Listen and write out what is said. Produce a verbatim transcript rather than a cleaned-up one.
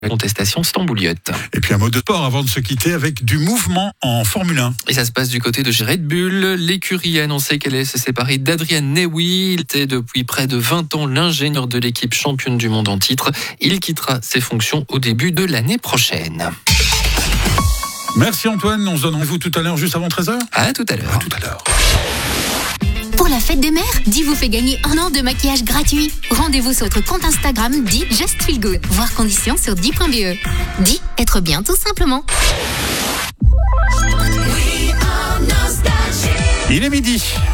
La contestation stambouliote. Et puis un mot de sport avant de se quitter avec du mouvement en Formule un. Et ça se passe du côté de Red Bull. L'écurie a annoncé qu'elle allait se séparer d'Adrian Newey. Il était depuis près de vingt ans l'ingénieur de l'équipe championne du monde en titre. Il quittera ses fonctions au début de l'année prochaine. Merci Antoine, on se donne rendez-vous tout à l'heure juste avant treize heures. À tout à l'heure. À tout à l'heure. Pour la fête des mères, Di vous fait gagner un an de maquillage gratuit. Rendez-vous sur notre compte Instagram Di Just Feel Good. Voir conditions sur di point b e. Di, être bien tout simplement. Il est midi.